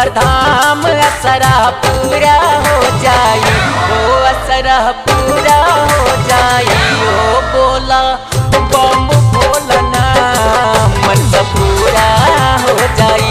घुईसर धाम असरा पूरा हो जाई, ओ असरा पूरा हो जाई। ओ बोला बम बोलना मन सा पूरा हो जाई।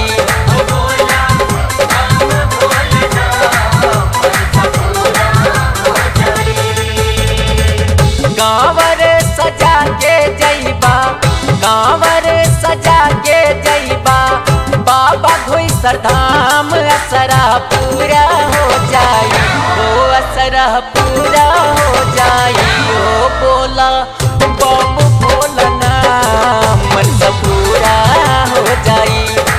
कांवर सजा के जइबा, कांवर सजा के जइबा, बाबा घुईसर धाम असरा पूरा हो जाई, ओ असरा पूरा हो जाई। ओ बोला बम बोलना मन सा पूरा हो जाई।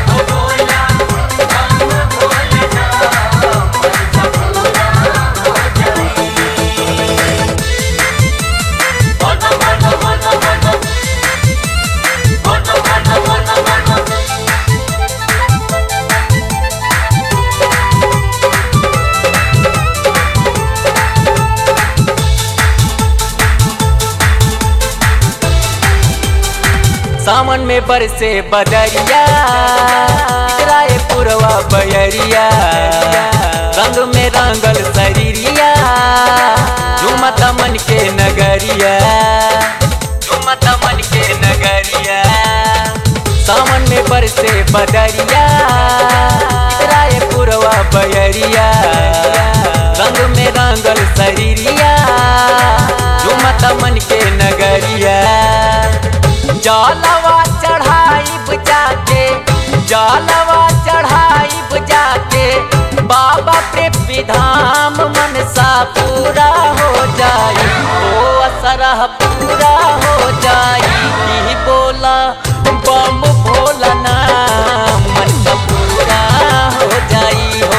सावन में बरसे बदरिया, इतराए पुरवा बयरिया, रंग में रंगल शरीरिया, झूमत मन के नगरिया, झूमत मन के नगरिया। सावन में बरसे बदरिया, इतराए पुरवा बयरिया, रंग में रंगल शरीरिया, झूमत मन के नगरिया। जालवा चढ़ाई बुझाके, जालवा चढ़ाई बुझाके, बाबा प्रेमी धाम मन सा पूरा हो जाई, ओ असरा पूरा हो जाई। ई बोला बम भोलना मन सा पूरा हो जाई हो।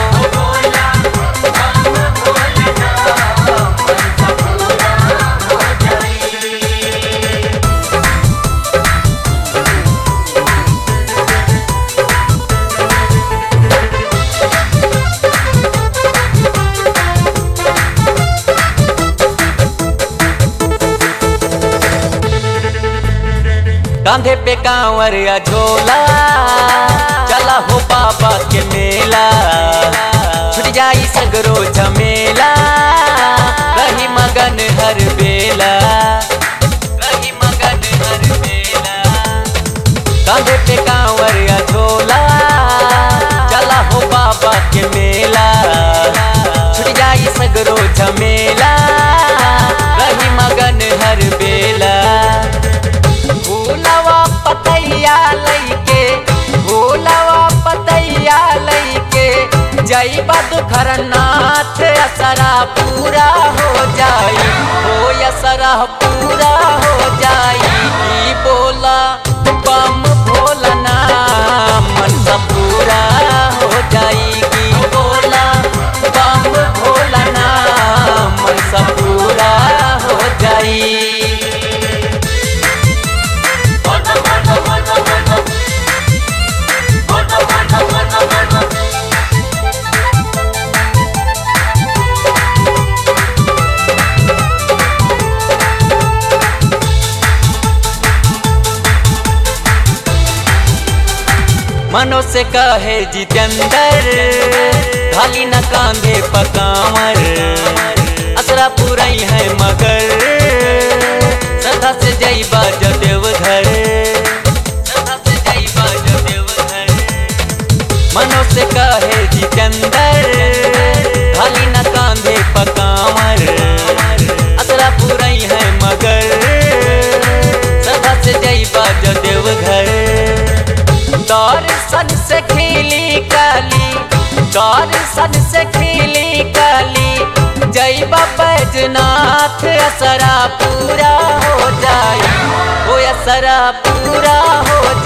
कांधे पे कांवर या झोला, चला हो बाबा के मेला, छुट जाई सगरो झमेला, रही मगन हर बेला, रही मगन हर बेला। कांधे पे कांवर या झोला, चला हो बाबा के मेला, छुट जाई सगरो झमेला, रही मगन हर बेला। भोलावा पतैया लइके, भोलावा पतैया लइके, जइबा दुखरनाथ असरा पूरा हो जाई, ओ असरा पूरा हो जाई। ई बोला बम भोलना मन सा पूरा हो जाई। ई बोला बम भोलना मन सा पूरा हो जाई। मनो से कहे जितेंद्र, खाली न कांधे पकावर, असरा पूरई है मगर, सदा से जइबा देवघर, सदा से जइबा देवघर। मनो से कहे जितेंद्र, खाली न कांधे पकावर, असरा पूरई है मगर, सदा से जइबा देवघर। दर्शन से खिली कली, दर्शन से खिली कली, जइबा बैजनाथ असरा पूरा हो जाई, ओ असरा पूरा हो